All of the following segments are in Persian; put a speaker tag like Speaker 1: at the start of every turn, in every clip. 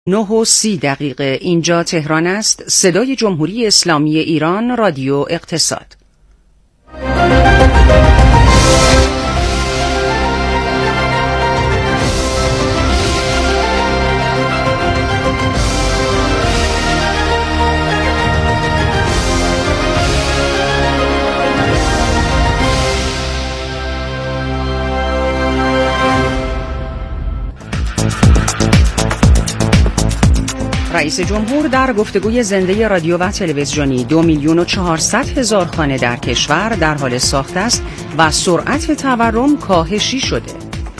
Speaker 1: 9:30 اینجا تهران است. صدای جمهوری اسلامی ایران، رادیو اقتصاد. رئیس جمهور در گفتگوی زنده رادیو و تلویزیونی 2,400,000 خانه در کشور در حال ساخت است و سرعت تورم کاهشی شده.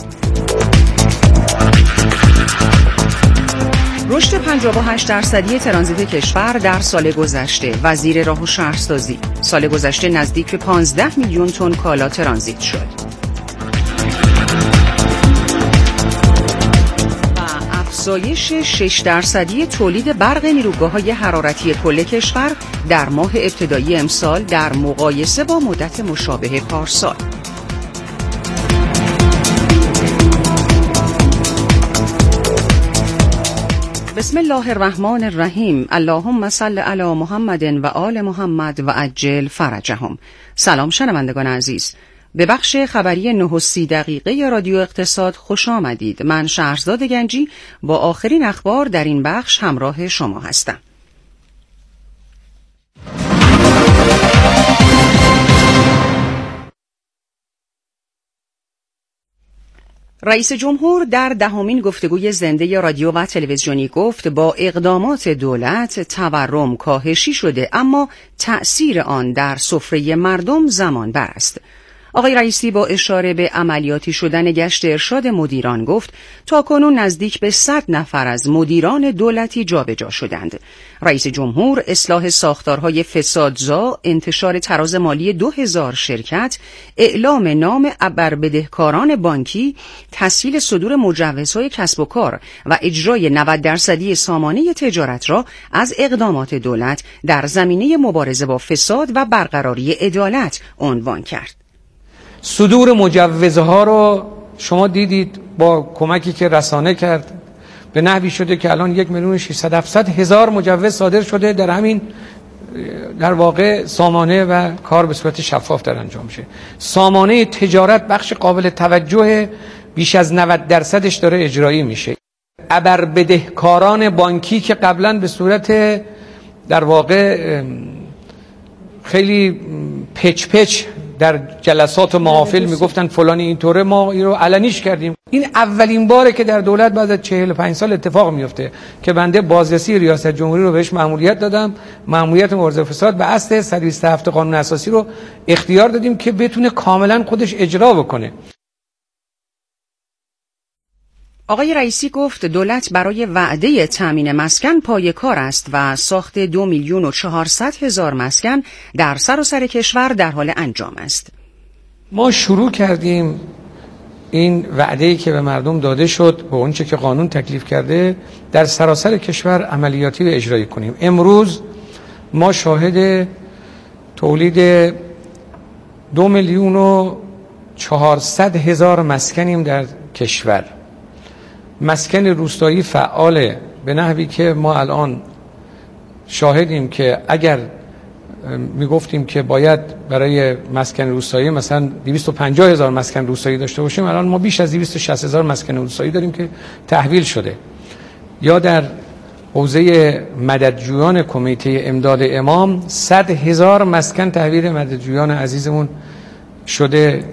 Speaker 1: رشد 58% ترانزیت کشور در سال گذشته. وزیر راه و شهرسازی: سال گذشته نزدیک به 15 میلیون تن کالا ترانزیت شد. افزایش 6% تولید برق نیروگاه‌های حرارتی کل کشور در ماه ابتدایی امسال در مقایسه با مدت مشابه پارسال. بسم الله الرحمن الرحیم. اللهم صل علی محمد و آل محمد و عجل فرجهم. سلام شنوندگان عزیز، به بخش خبری 9:30 رادیو اقتصاد خوش آمدید. من شهرزاد گنجی با آخرین اخبار در این بخش همراه شما هستم. رئیس جمهور در 10مین گفتگوی زنده رادیو و تلویزیونی گفت با اقدامات دولت تورم کاهشی شده، اما تأثیر آن در سفره مردم زمان بر است. آقای رئیسی با اشاره به عملیاتی شدن گشت ارشاد مدیران گفت تاکنون نزدیک به 100 نفر از مدیران دولتی جابجا شدند. رئیس جمهور اصلاح ساختارهای فسادزا، انتشار تراز مالی 2000 شرکت، اعلام نام ابربدهکاران بانکی، تسهیل صدور مجوزهای کسب و کار و اجرای 90% سامانه تجارت را از اقدامات دولت در زمینه مبارزه با فساد و برقراری عدالت عنوان کرد.
Speaker 2: صدور مجوزها رو شما دیدید با کمکی که رسانه کرد به نحوی شده که الان 1,600,000 مجوز صادر شده در همین در واقع سامانه و کار به صورت شفاف در انجام شه. سامانه تجارت بخش قابل توجه بیش از 90%ش داره اجرایی میشه. ابربدهکاران بانکی که قبلا به صورت در واقع خیلی پچ در جلسات و محافل میگفتن فلانی اینطوره، ما این رو علنیش کردیم. این اولین باره که در دولت بعد از 45 سال اتفاق میفته که بنده بازرسی ریاست جمهوری رو بهش مأموریت دادم. مأموریت مبارزه با فساد به اصل 127 قانون اساسی رو اختیار دادیم که بتونه کاملا خودش اجرا بکنه.
Speaker 1: آقای رئیسی گفت دولت برای وعده تامین مسکن پای کار است و ساخت 2,400,000 مسکن در سراسر کشور در حال انجام است.
Speaker 2: ما شروع کردیم این وعده‌ای که به مردم داده شد و اونچه که قانون تکلیف کرده در سراسر کشور عملیاتی و اجرایی کنیم. امروز ما شاهد تولید 2,400,000 مسکنیم در کشور. مسکن روستایی فعاله به نحوی که ما الان شاهدیم که اگر میگفتیم که باید برای مسکن روستایی مثلا 250,000 مسکن روستایی داشته باشیم، الان ما بیش از 260,000 مسکن روستایی داریم که تحویل شده. یا در حوزه مددجویان کمیته امداد امام 100,000 مسکن تحویل مددجویان عزیزمون شده.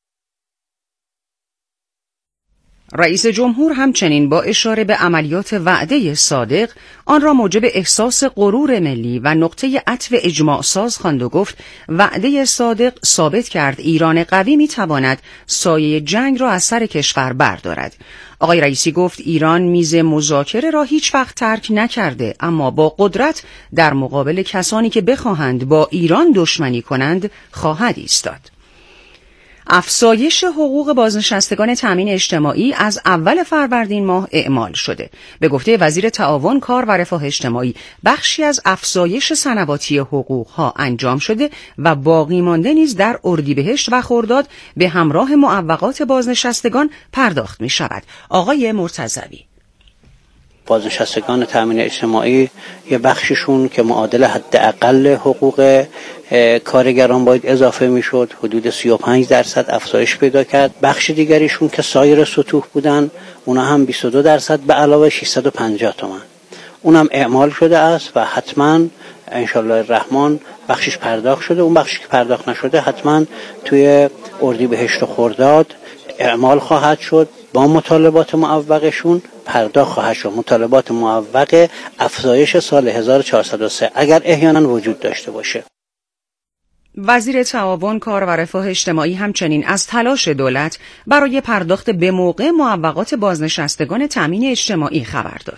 Speaker 1: رئیس جمهور همچنین با اشاره به عملیات وعده صادق آن را موجب احساس غرور ملی و نقطه عطف اجماع ساز خواند و گفت وعده صادق ثابت کرد ایران قوی میتواند سایه جنگ را از سر کشور بردارد. آقای رئیسی گفت ایران میز مذاکره را هیچ وقت ترک نکرده، اما با قدرت در مقابل کسانی که بخواهند با ایران دشمنی کنند خواهد ایستاد. افزایش حقوق بازنشستگان تامین اجتماعی از اول فروردین ماه اعمال شده. به گفته وزیر تعاون، کار و رفاه اجتماعی، بخشی از افزایش سنواتی حقوقها انجام شده و باقی مانده نیز در اردیبهشت و خرداد به همراه معوقات بازنشستگان پرداخت می شود. آقای مرتضوی:
Speaker 3: بازنشستگان تامین اجتماعی یه بخششون که معادل حداقل حقوق کارگران باید اضافه میشد، حدود 35% افزایش پیدا کرد. بخش دیگریشون که سایر سطوح بودن، اونا هم 22% به علاوه 650 تومان. اونم اعمال شده است و حتما انشالله الرحمن بخشش پرداخت شده. اون بخشی که پرداخت نشده حتما توی اردیبهشت و خرداد اعمال خواهد شد، با مطالبات معوقشون پرداخت خواهد شد. مطالبات معوق افزایش سال 1403 اگر احیانا وجود داشته باشه.
Speaker 1: وزیر تعاون، کار و رفاه اجتماعی همچنین از تلاش دولت برای پرداخت به موقع معوقات بازنشستگان تامین اجتماعی خبر داد.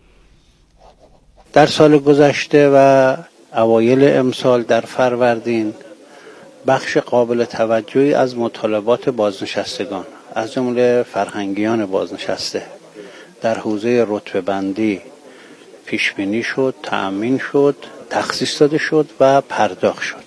Speaker 3: در سال گذشته و اوایل امسال در فروردین بخش قابل توجهی از مطالبات بازنشستگان از جمله فرهنگیان بازنشسته در حوزه رتبه بندی پیش بینی شد، تأمین شد، تخصیص داده شد و پرداخت شد.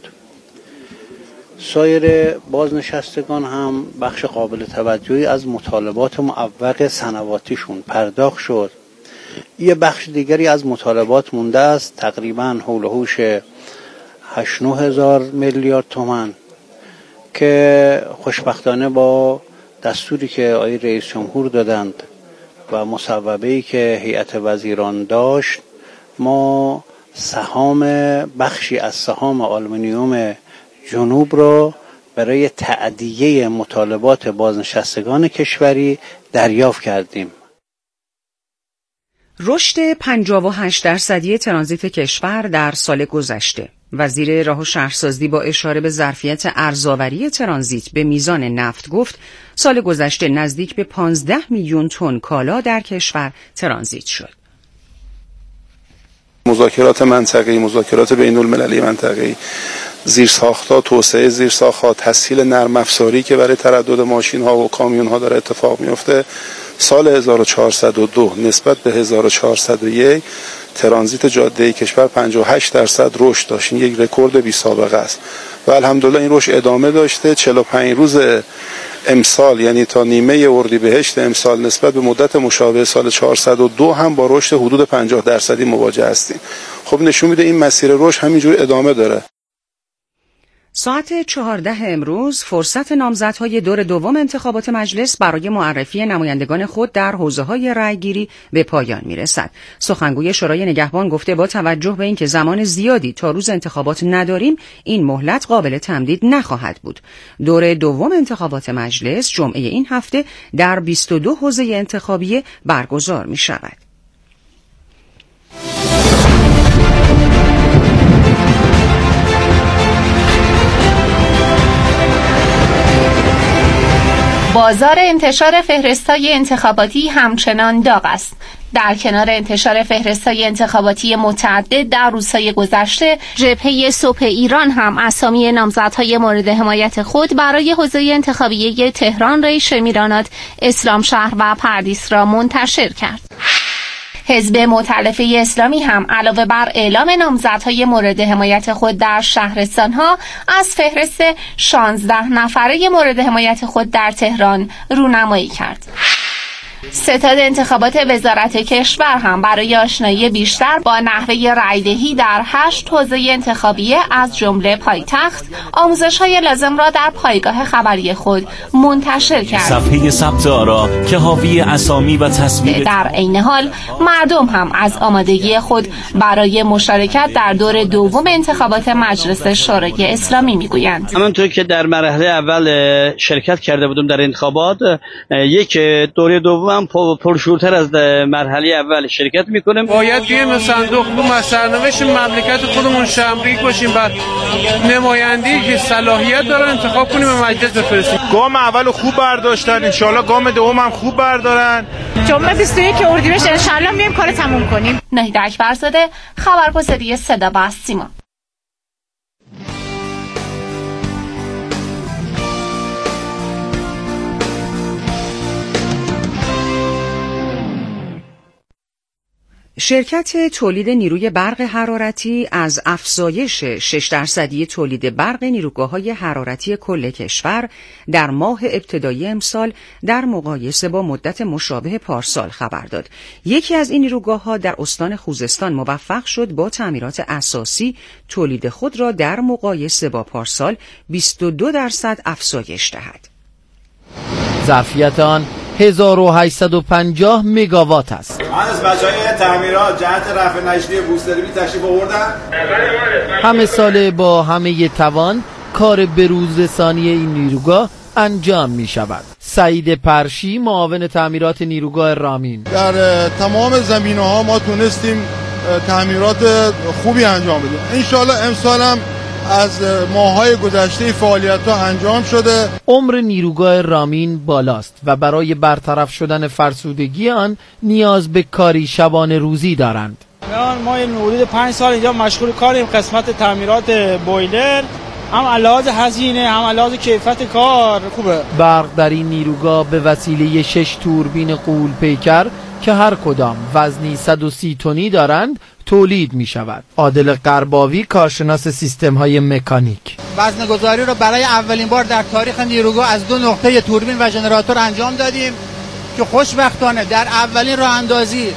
Speaker 3: سایر بازنشستگان هم بخش قابل توجهی از مطالبات معوق سنواتیشون پرداخت شد. یه بخش دیگری از مطالبات مونده است، تقریباً حول و حوش 8-9 هزار میلیارد تومان که خوشبختانه با دستوری که آقای رئیس جمهور دادند و مصوبه‌ای که هیئت وزیران داشت، ما بخشی از سهام آلومینیوم جنوب را برای تأدیه مطالبات بازنشستگان کشوری دریافت کردیم.
Speaker 1: رشد 58% ترانزیت کشور در سال گذشته. وزیر راه و شهرسازی با اشاره به ظرفیت ارزآوری ترانزیت به میزان نفت گفت سال گذشته نزدیک به 15 میلیون تن کالا در کشور ترانزیت شد.
Speaker 4: مذاکرات منطقه‌ای، مذاکرات بین‌المللی منطقه‌ای، زیرساخت‌ها، توسعه زیرساخت‌ها، تسهیل نرم افزاری که برای تردد ماشین‌ها و کامیون‌ها داره اتفاق میفته. سال 1402 نسبت به 1401 ترانزیت جاده کشور 58% رشد داشت. این یک رکورد بی سابقه است و الحمدلله این رشد ادامه داشته. 45 روز امسال یعنی تا نیمه اردیبهشت امسال نسبت به مدت مشابه سال 402 هم با رشد حدود 50% مواجه هستیم. خب نشون میده این مسیر رشد همینجور ادامه داره.
Speaker 1: ساعت 14 امروز فرصت نامزدهای دور دوم انتخابات مجلس برای معرفی نمایندگان خود در حوزه‌های رأیگیری به پایان میرسد. سخنگوی شورای نگهبان گفته با توجه به اینکه زمان زیادی تا روز انتخابات نداریم، این مهلت قابل تمدید نخواهد بود. دور دوم انتخابات مجلس جمعه این هفته در 22 حوزه انتخابی برگزار می شود.
Speaker 5: بازار انتشار فهرست‌های انتخاباتی همچنان داغ است. در کنار انتشار فهرست‌های انتخاباتی متعدد در روزهای گذشته، جبهه صبح ایران هم اسامی نامزدهای مورد حمایت خود برای حوزه انتخابیه تهران، ریشه میرانات، اسلام شهر و پردیس را منتشر کرد. حزب مؤتلفه اسلامی هم علاوه بر اعلام نامزدهای مورد حمایت خود در شهرستانها، از فهرست 16 نفره مورد حمایت خود در تهران رونمایی کرد. ستاد انتخابات وزارت کشور هم برای آشنایی بیشتر با نحوه رأیدهی در 8 حوزه انتخابیه از جمله پایتخت، آموزش‌های لازم را در پایگاه خبری خود منتشر کرد.
Speaker 6: صفحه ثبت آرا که حاوی اسامی و تصویر.
Speaker 5: در عین حال مردم هم از آمادگی خود برای مشارکت در دور دوم انتخابات مجلس شورای اسلامی میگویند.
Speaker 7: همونطور که در مرحله اول شرکت کرده بودم در انتخابات، یک دوره دوم پرشورتر از مرحله اول شرکت میکنیم.
Speaker 2: باید بیایم صندوق رو سرنوشت مملکت خودمون شمرگی باشیم، بعد نمایندگی که صلاحیت دارن انتخاب کنیم و مجلس بفرستیم.
Speaker 8: گام اولو خوب برداشتن، انشالله گام دوم هم خوب بردارن.
Speaker 9: جمعه 21 اردیبهشت انشالله میایم کار تموم کنیم.
Speaker 5: نهید اکبرزاده، خبرگزاری صدا و سیما.
Speaker 1: شرکت تولید نیروی برق حرارتی از افزایش 6% تولید برق نیروگاه‌های حرارتی کل کشور در ماه ابتدایی امسال در مقایسه با مدت مشابه پارسال خبر داد. یکی از این نیروگاه‌ها در استان خوزستان موفق شد با تعمیرات اساسی تولید خود را در مقایسه با پارسال 22% افزایش دهد.
Speaker 10: ظرفیت آن 1850 مگاوات است.
Speaker 11: من از بچه‌های تعمیرات جهت رفع نشتی بوستری تشریف آوردم.
Speaker 10: همه ساله با همه توان کار بروزرسانی این نیروگاه انجام می شود. سعید پرشی معاون تعمیرات نیروگاه رامین:
Speaker 12: در تمام زمینه‌ها ما تونستیم تعمیرات خوبی انجام بدیم. انشالله امسال هم از ماه‌های گذشته فعالیت‌ها انجام شده.
Speaker 10: عمر نیروگاه رامین بالاست و برای برطرف شدن فرسودگی آن نیاز به کاری شبانه روزی دارند.
Speaker 13: ما حدود 5 سال اینجا مشغول کاریم قسمت تعمیرات بویلر، هم علاوه هزینه هم علاوه کیفیت کار خوبه.
Speaker 10: برق در این نیروگاه به وسیله 6 توربین غول پیکر که هر کدام وزنی 130 تنی دارند تولید می شود. عادل قرباوی کارشناس سیستم های مکانیک:
Speaker 14: وزن گذاری را برای اولین بار در تاریخ نیروگاه از 2 نقطه توربین و ژنراتور انجام دادیم که خوشبختانه در اولین راه اندازی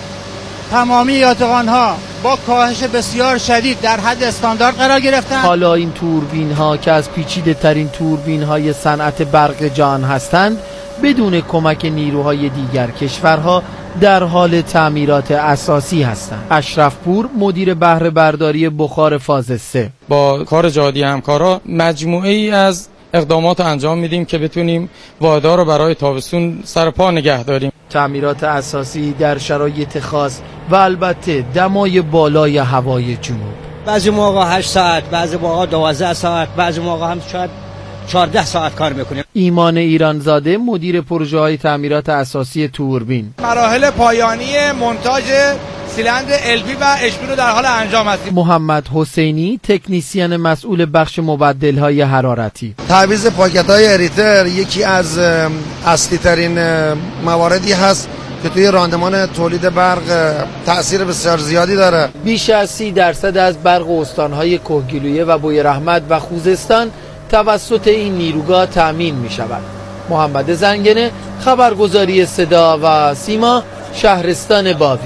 Speaker 14: تمامی یاتقان ها با کاهش بسیار شدید در حد استاندارد قرار گرفتند.
Speaker 10: حالا این توربین ها که از پیچیده ترین توربین های صنعت برق جهان هستند بدون کمک نیروهای دیگر کشورها در حال تعمیرات اساسی هستند. اشرف پور مدیر بهره برداری بخار فاز 3:
Speaker 15: با کار جهادی همکارا مجموعه ای از اقدامات انجام میدیم که بتونیم واحدها رو برای تابستون سر پا نگه داریم.
Speaker 10: تعمیرات اساسی در شرایط خاص و البته دمای بالای هوای جنوب.
Speaker 16: بعضی موقع 8 ساعت، بعضی موقع 12 ساعت، بعضی موقع هم شاید 14 ساعت کار میکنیم.
Speaker 10: ایمان ایرانزاده مدیر پروژه های تعمیرات اساسی توربین:
Speaker 17: مراحل پایانی مونتاژ سیلندر LP و HP رو در حال انجام هستیم.
Speaker 10: محمد حسینی تکنیسین مسئول بخش مبدل های حرارتی:
Speaker 18: تعویض پاکت های اریتر یکی از اصلی ترین مواردی هست که توی راندمان تولید برق تأثیر بسیار زیادی داره.
Speaker 10: بیش از 30% از برق استانهای کهگیلویه و بویراحمد و خوزستان توسط این نیروگاه تأمین می شود. محمد زنگنه، خبرگزاری صدا و سیما، شهرستان باوی.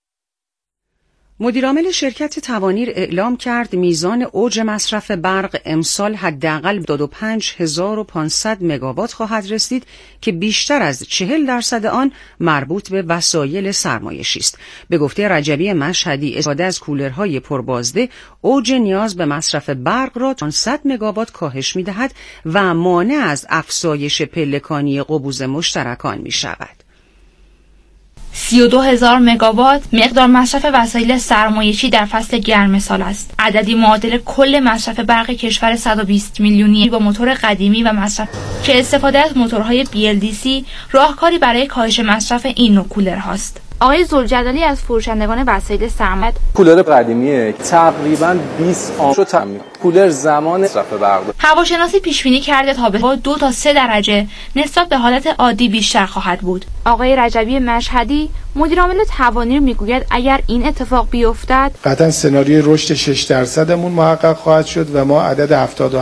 Speaker 1: مدیرعامل شرکت توانیر اعلام کرد میزان اوج مصرف برق امسال حداقل 25500 مگاوات خواهد رسید که بیشتر از 40% آن مربوط به وسایل سرمایشی است. به گفته رجبی مشهدی، استفاده از کولرهای پربازده اوج نیاز به مصرف برق را 500 مگاوات کاهش می‌دهد و مانع از افزایش پلکانی قبوز مشترکان می‌شود.
Speaker 5: 32,000 مگاوات مقدار مصرف وسایل سرمایشی در فصل گرم سال است. عددی معادل کل مصرف برق کشور 120 میلیونی با موتور قدیمی و مصرف که استفاده از موتورهای BLDC راهکاری برای کاهش مصرف این نوع کولرهاست. آقای زلجلالی از فروشندگان وسایل سرمایه:
Speaker 19: کولر قدیمیه تقریباً 20 آن شو تامین. کولر زمان مصرف برق
Speaker 5: هواشناسی پیش بینی کرده تابستون 2 تا 3 درجه نسبت به حالت عادی بیشتر خواهد بود. آقای رجبی مشهدی مدیرعامل توانیر میگوید اگر این اتفاق بیفتد
Speaker 20: قطعاً سناریوی رشد 6% مون محقق خواهد شد و ما عدد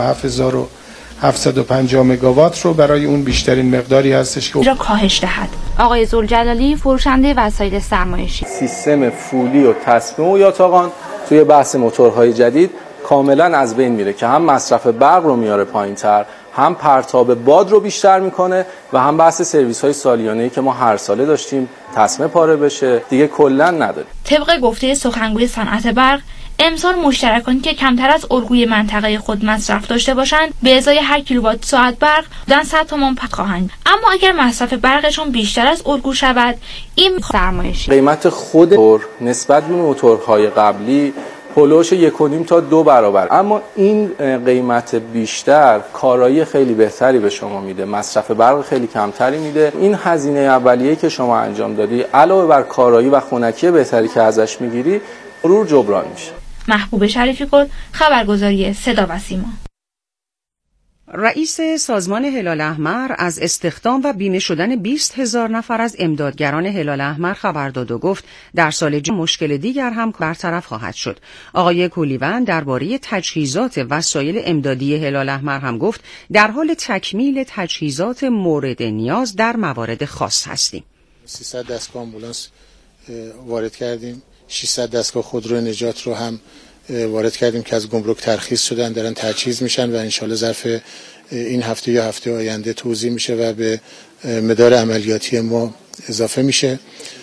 Speaker 20: 77750 مگاوات رو برای اون بیشترین مقداری هستش که
Speaker 5: را کاهش دهد. آقای زلجلالی فروشنده وسایل سرمایشی:
Speaker 19: سیستم فولی و تصمیم و یاتاقان توی بحث موتورهای جدید کاملا از بین میره که هم مصرف برق رو میاره پایین‌تر، هم پرتاب باد رو بیشتر میکنه و هم بحث سرویس های سالیانه‌ای که ما هر ساله داشتیم تصمیم پاره بشه دیگه کلا نداریم.
Speaker 5: طبق گفته سخنگوی صنعت برق، امسال مشترکانی که کمتر از الگوی منطقه خود مصرف داشته باشند به ازای هر کیلووات ساعت برق دادن 100 تومان پس خواهند. اما اگر مصرف برقشون بیشتر از الگو شود، این سرمایشی
Speaker 19: قیمت خود موتور نسبت به موتورهای قبلی هولوش 1.5 تا 2 برابر، اما این قیمت بیشتر کارایی خیلی بهتری به شما میده، مصرف برق خیلی کمتری میده. این هزینه اولیه‌ای که شما انجام دادی علاوه بر کارایی و خنکی بهتری که ازش میگیری مرور جبران میشه.
Speaker 5: محبوب شریفی گل، خبرگزاری صدا و سیما.
Speaker 1: رئیس سازمان هلال احمر از استخدام و بیمه شدن 20,000 نفر از امدادگران هلال احمر خبر داد و گفت در سال جاری مشکل دیگر هم برطرف خواهد شد. آقای کولیون درباره تجهیزات وسایل امدادی هلال احمر هم گفت در حال تکمیل تجهیزات مورد نیاز در موارد خاص هستیم.
Speaker 20: 300 دستگاه آمبولانس وارد کردیم، 600 دستگاه خودرو نجات رو هم وارد کردیم که از گمرک ترخیص شدن، دارن تجهیز میشن و انشالله ظرف این هفته یا هفته آینده توزیع میشه و به مدار عملیاتی ما اضافه میشه.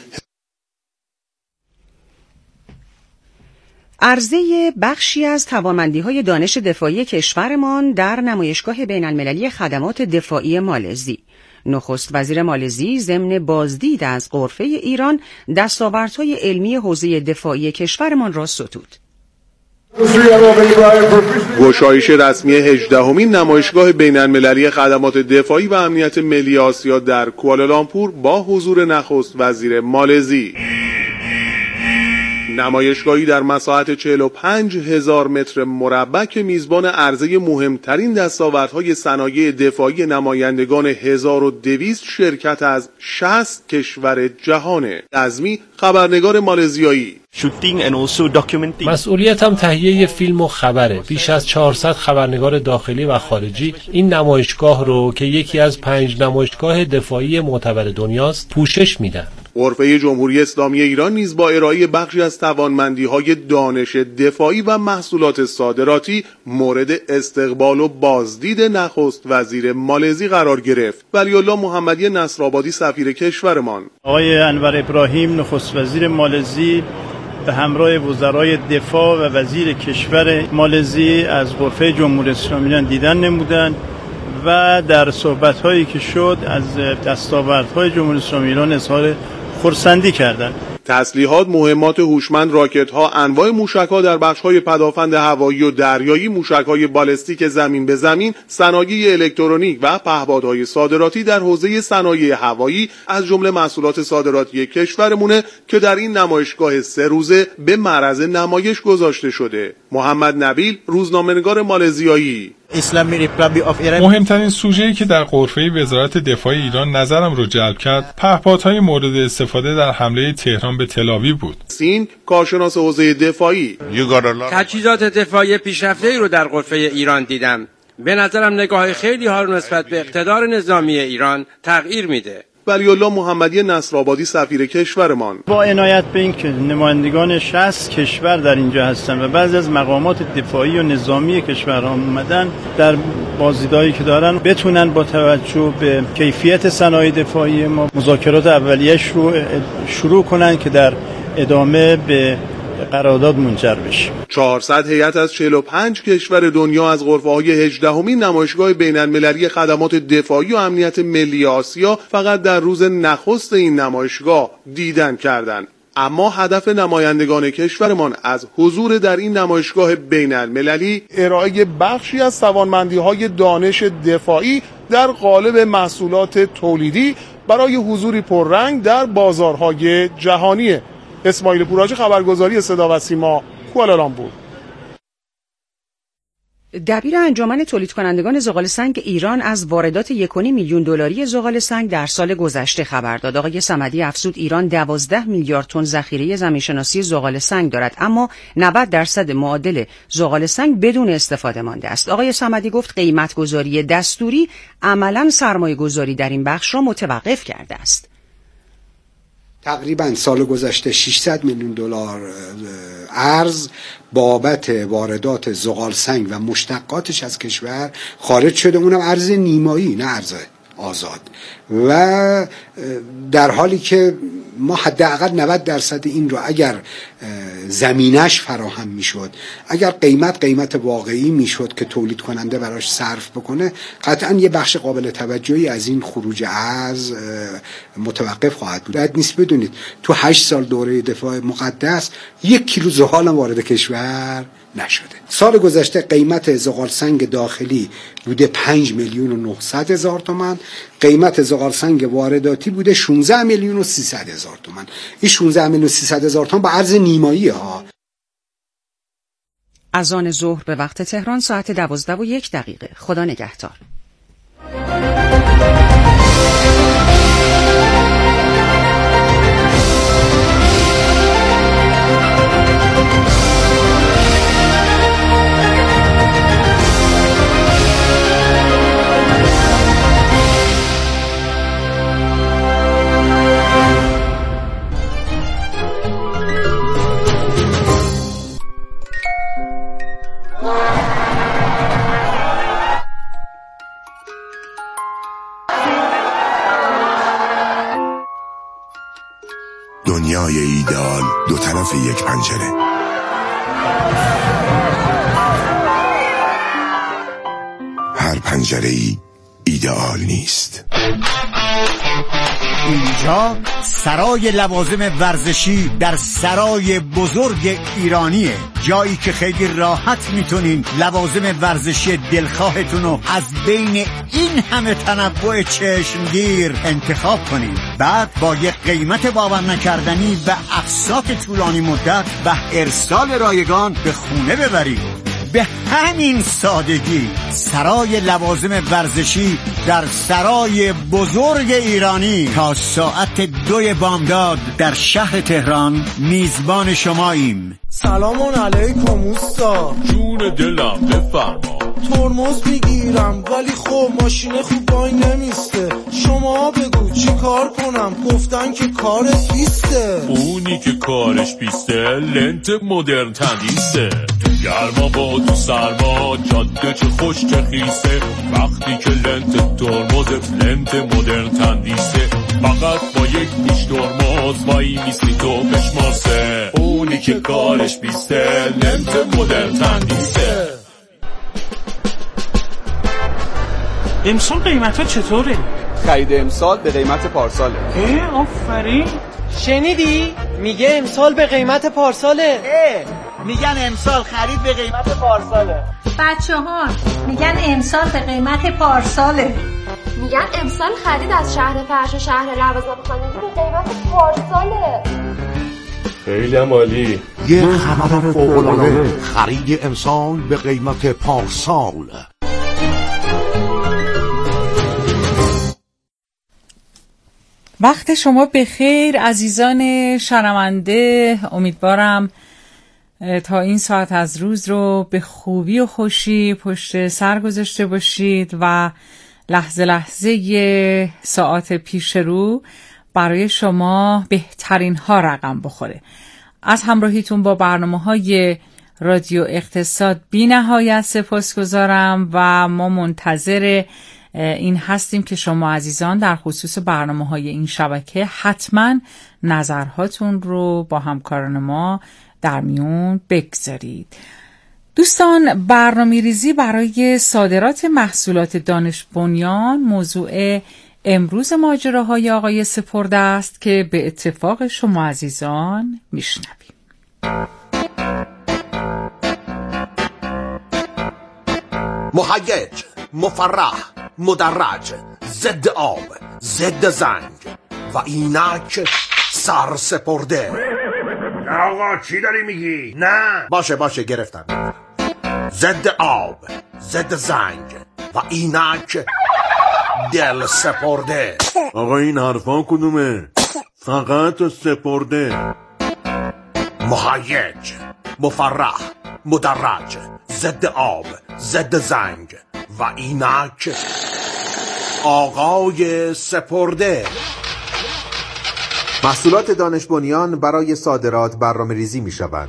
Speaker 1: عرضه بخشی از توانمندی‌های دانش دفاعی کشورمان در نمایشگاه بین‌المللی خدمات دفاعی مالزی. نخست وزیر مالزی ضمن بازدید از غرفه ایران دستاوردهای علمی حوزه دفاعی کشورمان را ستود.
Speaker 4: گشایش رسمی 18مین نمایشگاه بین‌المللی خدمات دفاعی و امنیت ملی آسیا در کوالالامپور با حضور نخست وزیر مالزی. نمایشگاهی در مساحت 45,000 متر مربع که میزبان عرضه مهمترین دستاوردهای صنایع دفاعی نمایندگان 1200 شرکت از 60 کشور جهانه. عزمی خبرنگار مالزیایی.
Speaker 21: مسئولیتم تهیه فیلم و خبره. بیش از 400 خبرنگار داخلی و خارجی این نمایشگاه رو که یکی از 5 نمایشگاه دفاعی معتبر دنیاست پوشش میدن.
Speaker 4: غرفه جمهوری اسلامی ایران نیز با ارائه بخشی از توانمندی‌های دانش دفاعی و محصولات صادراتی مورد استقبال و بازدید نخست وزیر مالزی قرار گرفت. ولی‌الله محمدی نصرآبادی سفیر کشورمان.
Speaker 22: آقای انور ابراهیم نخست وزیر مالزی به همراه وزرای دفاع و وزیر کشور مالزی از غرفه جمهوری اسلامی ایران دیدن نمودند و در صحبت‌هایی که شد از دستاوردهای جمهوری اسلامی ایران اظهار خرسندی کردند.
Speaker 4: تسلیحات، مهمات هوشمند، راکت‌ها، انواع موشک‌ها در بخش‌های پدافند هوایی و دریایی، موشک‌های بالستیک زمین به زمین، صنایع الکترونیک و پهپادهای صادراتی در حوزه صنایع هوایی از جمله محصولات صادراتی کشورمونه که در این نمایشگاه 3 روزه به معرض نمایش گذاشته شده. محمد نبیل، روزنامه‌نگار مالزیایی.
Speaker 23: مهمترین سوژه‌ای که در غرفه وزارت دفاع ایران نظرم رو جلب کرد پهپادهای مورد استفاده در حمله تهران به تل‌آویو بود.
Speaker 4: سین، کارشناس حوزه دفاعی.
Speaker 24: تجهیزات دفاعی پیشرفته‌ای رو در غرفه ایران دیدم. به نظرم نگاه خیلی ها رو نسبت به اقتدار نظامی ایران تغییر میده.
Speaker 4: ولی‌الله محمدی نصرآبادی سفیر کشورمان.
Speaker 22: با عنایت به اینکه نمایندگان 60 کشور در اینجا هستند و بعضی از مقامات دفاعی و نظامی کشورها اومدن در بازدیدایی که دارن بتونن با توجه به کیفیت صنایع دفاعی ما مذاکرات اولیه‌اش رو شروع کنن که در ادامه به قرارداد منجر بشه.
Speaker 4: 400 هیئت از 45 کشور دنیا از غرفه‌های 18مین نمایشگاه بین‌المللی خدمات دفاعی و امنیت ملی آسیا فقط در روز نخست این نمایشگاه دیدن کردند. اما هدف نمایندگان کشورمان از حضور در این نمایشگاه بین‌المللی
Speaker 25: ارائه بخشی از توانمندی‌های دانش دفاعی در قالب محصولات تولیدی برای حضوری پررنگ در بازارهای جهانیه. اسماعیل پوراج، خبرگزاری صدا و سیما، کوالالامپور.
Speaker 1: دبیر انجمن تولید کنندگان زغال سنگ ایران از واردات 1.5 میلیون دلاری زغال سنگ در سال گذشته خبر داد. آقای صمدی افزود ایران 12 میلیارد تن ذخیره زمین‌شناسی زغال سنگ دارد، اما 90% معادل زغال سنگ بدون استفاده مانده است. آقای صمدی گفت قیمت‌گذاری دستوری عملاً سرمایه‌گذاری در این بخش را متوقف کرده است.
Speaker 26: تقریبا سال گذشته 600 میلیون دلار ارز بابت واردات زغال سنگ و مشتقاتش از کشور خارج شده، اونم ارز نیمایی نه ارز آزاد، و در حالی که ما حداقل 90% این رو اگر زمینش فراهم میشد، اگر قیمت واقعی میشد که تولید کننده براش صرف بکنه، قطعا یه بخش قابل توجهی از این خروج ارز متوقف خواهد بود. باید نیست بدونید تو 8 سال دوره دفاع مقدس 1 کیلو زغال وارد کشور نشده. سال گذشته قیمت زغال سنگ داخلی بوده 5 میلیون و 900 هزار تومان، قیمت زغال سنگ وارداتی بوده 16 میلیون و 300 هزار تومان. این 16 میلیون و 300 هزار تومان با ارز نیمایی ها.
Speaker 1: اذان ظهر به وقت تهران ساعت 12:01. خدا نگهدار.
Speaker 2: دنیای ایدئال دو طرف یک پنجره. هر پنجره‌ای ایدئال نیست.
Speaker 3: اینجا سرای لوازم ورزشی در سرای بزرگ ایرانیه، جایی که خیلی راحت میتونین لوازم ورزشی دلخواهتون رو از بین این همه تنوع چشمگیر انتخاب کنید. بعد با یک قیمت باور نکردنی و اقساط طولانی مدت و ارسال رایگان به خونه ببرید. به همین سادگی سرای لوازم ورزشی در سرای بزرگ ایرانی تا ساعت 2 بامداد در شهر تهران میزبان شماییم.
Speaker 6: سلام علیکم اوستا. جون دلم بفرما. ترمز میگیرم ولی خب ماشین خوب وای نمیسته. شما بگو چی کار کنم؟ گفتن که کارت بیسته. اونی که کارش بیسته لنت مدرن تندیسه. تو گرما با تو سرما جاده چه خوش چه خیسه. وقتی که لنت ترمزت لنت مدرن تندیسه. فقط با یک پیش ترمز وای میستی تو بشمارسه. اونی که کارش بیسته لنت مدرن تندیسه.
Speaker 7: امسال قیمت ها چطوره؟
Speaker 8: خرید امسال به قیمت پارساله.
Speaker 7: آفرین.
Speaker 6: شنیدی؟ میگه امسال به قیمت پارساله.
Speaker 3: میگن امسال خرید به قیمت پارساله.
Speaker 9: بچه‌ها میگن امسال به قیمت پارساله.
Speaker 27: میگن امسال خرید از شهر فرش و شهر لوازم خانگی به قیمت پارساله.
Speaker 6: خیلی عالی.
Speaker 28: یه خبر فوق‌العاده، خرید امسال به قیمت پارسال.
Speaker 29: وقت شما بخیر عزیزان شنونده. امیدوارم تا این ساعت از روز رو به خوبی و خوشی پشت سر گذاشته باشید و لحظه لحظه ساعت پیش رو برای شما بهترین ها رقم بخوره. از همراهیتون با برنامه‌های رادیو اقتصاد بی نهایت سپاسگزارم و ما منتظر این هستیم که شما عزیزان در خصوص برنامه‌های این شبکه حتما نظرهاتون رو با همکاران ما در میون بگذارید. دوستان، برنامه‌ریزی برای صادرات محصولات دانش بنیان موضوع امروز ماجراهای آقای سپرده است که به اتفاق شما عزیزان میشنویم.
Speaker 28: مهیج، مفرح، مدرج، ضد آب، ضد زنگ و اینک سر سپرده.
Speaker 30: نه آقا چی داری میگی؟ نه
Speaker 28: باشه گرفتم. ضد آب، ضد زنگ و اینک دل سپرده.
Speaker 30: آقا این حرفا کدومه؟ فقط سپرده.
Speaker 28: مهیج، مفرح، مدرج، ضد آب، ضد زنگ و اینک آقای سپرده.
Speaker 31: محصولات دانش بنیان برای صادرات برنامه‌ریزی می‌شوند.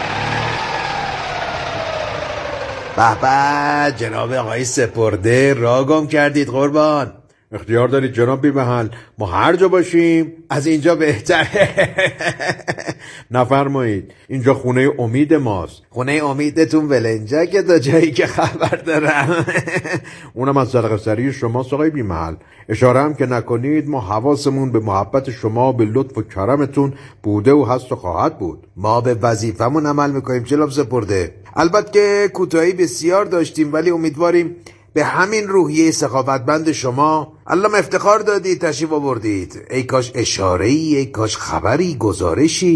Speaker 32: به جناب آقای سپرده، راه گم کردید قربان.
Speaker 30: اختیار دارید جناب بی محل، ما هر جا باشیم
Speaker 32: از اینجا بهتره.
Speaker 30: نفرمایید، اینجا خونه امید ماست.
Speaker 32: خونه امیدتون ولنجکه تا جایی که خبر دارم.
Speaker 30: اونم از صدقه سری شما آقای بی محل. اشاره هم که نکنید ما حواسمون به محبت شما به لطف و کرمتون بوده و هست و خواهد بود.
Speaker 32: ما به وظیفمون عمل میکنیم جناب سپرده. البته که کوتاهی بسیار داشتیم ولی امیدواریم به همین روحیه سخاوتمند شما علم افتخار دادید، تشریف آوردید. ای کاش اشاره‌ای، ای کاش خبری، گزارشی،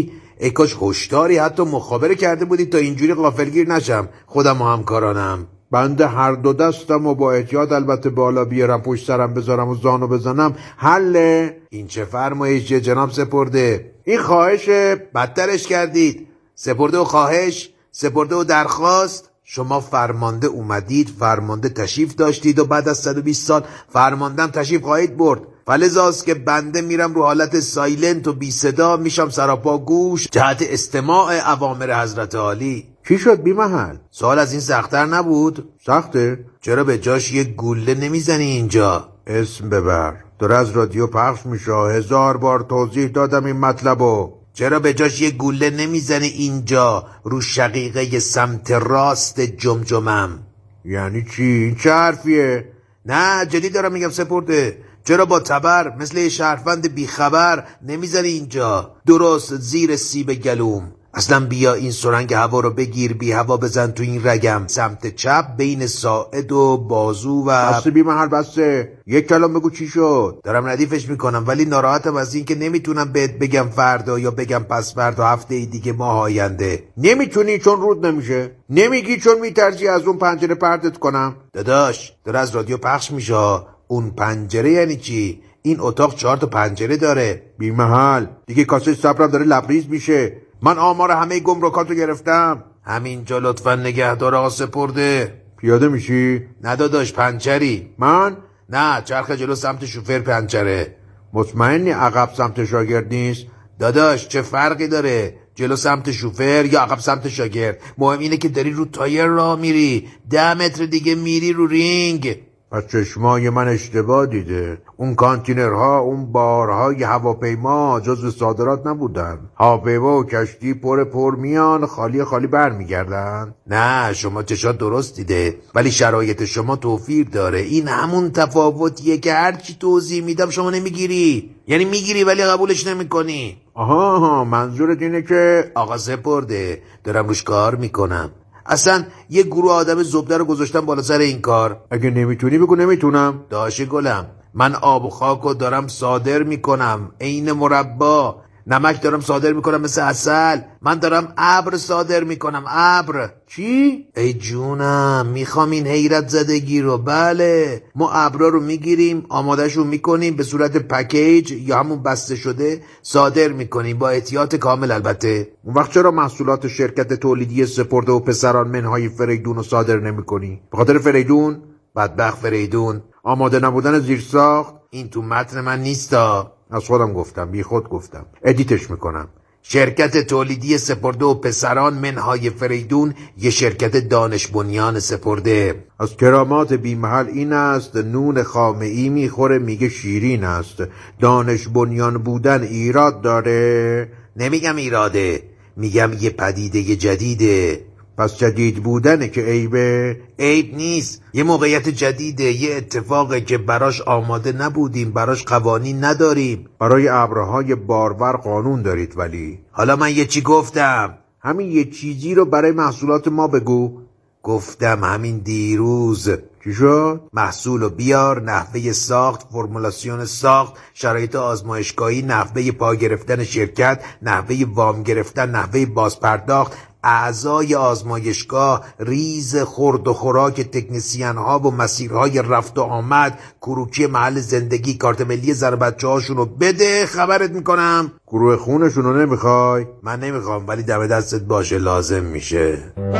Speaker 32: ای کاش هشداری حتی مخابره کرده بودید تا اینجوری غافلگیر نشم خودم و همکارانم.
Speaker 30: بنده هر دو دستم و با احتیاط البته بالا بیارم پشت سرم بذارم و زانو بزنم حله.
Speaker 32: این چه فرمایشیه جناب سپرده؟ این خواهش بدترش کردید. سپرده و خواهش، سپرده و درخواست. شما فرمانده اومدید، فرمانده تشریف داشتید و بعد از 120 سال فرماندم تشریف خواهید برد. فلذاست که بنده میرم رو حالت سایلنت و بی صدا، میشم سراپا گوش جهت استماع اوامر حضرت عالی.
Speaker 30: چی شد بی محل؟
Speaker 32: سوال از این سخت‌تر نبود؟
Speaker 30: سخته؟
Speaker 32: چرا به جاش یه گوله نمیزنی اینجا؟
Speaker 30: اسم ببر، داره از رادیو پخش میشه، 1000 بار توضیح دادم این مطلبو.
Speaker 32: چرا به جاش یه گوله نمیزنی اینجا رو شقیقه سمت راست جمجمم؟
Speaker 30: یعنی چی؟ این چه حرفیه؟
Speaker 32: نه جدی دارم میگم سپرده. چرا با تبر مثل یه شهروند بیخبر نمیزنی اینجا درست زیر سیب گلوم؟ اصلا بیا این سرنگ هوا رو بگیر، بی هوا بزن تو این رگم سمت چپ بین ساعد و بازو و
Speaker 30: بسته بی محل بسته. یک کلام بگو چی شد؟
Speaker 32: دارم ردیفش میکنم ولی ناراحتم از این که نمیتونم بهت بگم فردا یا بگم پس فردا، هفته دیگه، ماه آینده.
Speaker 30: نمیتونی چون رود نمیشه؟ نمیگی چون میترجی از اون پنجره پرتت کنم؟
Speaker 32: داداش داره از رادیو پخش میشه. اون پنجره یعنی چی؟ این اتاق 4 تا پنجره داره.
Speaker 30: بی محل دیگه کاسه صبرم داره لبریز میشه. من آمار همه گمرکاتو گرفتم.
Speaker 32: همینجا لطفا نگهدار آقا سپرده.
Speaker 30: پیاده میشی؟
Speaker 32: نه داداش پنچری.
Speaker 30: من؟
Speaker 32: نه چرخ جلو سمت شوفر پنچره.
Speaker 30: مطمئنی عقب سمت شاگرد نیست؟
Speaker 32: داداش چه فرقی داره جلو سمت شوفر یا عقب سمت شاگرد؟ مهم اینه که داری رو تایر راه میری، 10 متر دیگه میری رو رینگ.
Speaker 30: پس چشمای من اشتباه دیده. اون کانتینرها، اون بارهای هواپیما جزو صادرات نبودن. هواپیما و کشتی پر میان، خالی خالی بر میگردن.
Speaker 32: نه شما چشات درست دیده ولی شرایط شما توفیر داره. این همون تفاوتیه که هرچی توضیح میدم شما نمیگیری. یعنی میگیری ولی قبولش نمیکنی.
Speaker 30: آها منظورت اینه که
Speaker 32: آقا سپرده دارم روش کار میکنم. اصلا یه گروه آدم زبده رو گذاشتم بالا سر این کار.
Speaker 30: اگه نمیتونی بگو نمیتونم.
Speaker 32: داشه گلم من آب و خاکو دارم صادر میکنم عین مربا. نمک دارم صادر میکنم مثل عسل. من دارم ابر صادر میکنم. ابر.
Speaker 30: چی؟
Speaker 32: ای جونم میخوام این حیرت زدگی رو. بله ما ابرا رو میگیریم آمادهشو میکنیم به صورت پکیج یا همون بسته شده صادر میکنیم با احتیاط کامل البته.
Speaker 30: اون وقت چرا محصولات شرکت تولیدی سپرده و پسران منهای فریدون رو صادر نمیکنی؟ به خاطر فریدون؟
Speaker 32: بدبخت فریدون.
Speaker 30: آماده نبودن زیرساخت؟
Speaker 32: این تو متن من نیستا.
Speaker 30: از خودم گفتم، بی خود گفتم، ادیتش میکنم.
Speaker 32: شرکت تولیدی سپرده و پسران منهای فریدون یه شرکت دانش بنیان سپرده.
Speaker 30: از کرامات بی محل این است نون خامه‌ای میخوره میگه شیرین است. دانش بنیان بودن ایراد داره؟
Speaker 32: نمیگم ایراده، میگم یه پدیده جدیده.
Speaker 30: پس جدید بودنه که عیبه؟
Speaker 32: عیب نیست، یه موقعیت جدیده، یه اتفاقه که براش آماده نبودیم، براش قوانین نداریم.
Speaker 30: برای ابرهای بارور قانون دارید ولی.
Speaker 32: حالا من یه چی گفتم؟
Speaker 30: همین یه چیزی رو برای محصولات ما بگو.
Speaker 32: گفتم همین دیروز.
Speaker 30: چی شد؟
Speaker 32: محصولو بیار، نحوه ساخت، فرمولاسیون ساخت، شرایط آزمایشگاهی، نحوه پا گرفتن شرکت، نحوه وام گرفتن، نحوه بازپرداخت، اعضای آزمایشگاه، ریز خورد و خوراک تکنسین ها و مسیرهای رفت و آمد، کروکی محل زندگی، کارت ملی زن بچه هاشونو بده. خبرت میکنم.
Speaker 30: گروه خونشونو نمیخوای؟
Speaker 32: من نمیخوام ولی دم دستت باشه، لازم میشه.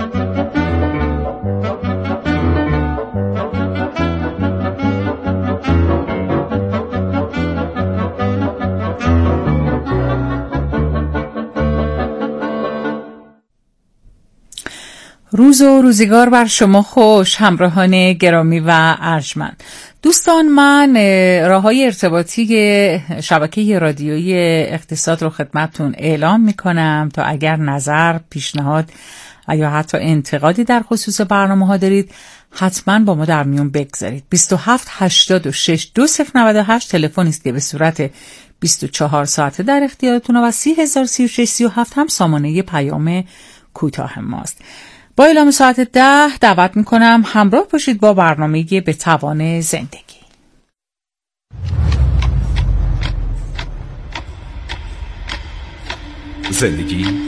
Speaker 29: روز و روزگار بر شما خوش همراهان گرامی و ارجمند. دوستان من راههای ارتباطی شبکه رادیویی اقتصاد رو خدمتتون اعلام میکنم تا اگر نظر، پیشنهاد یا حتی انتقادی در خصوص برنامه ها دارید حتما با ما در میون بگذارید. 27 86 2098 تلفنی است که به صورت 24 ساعته در اختیارتون و 3036 37 هم سامانه پیام کوتاه ماست. با اعلام ساعت 10 دعوت میکنم همراه باشید با برنامه به توان زندگی.
Speaker 5: زندگی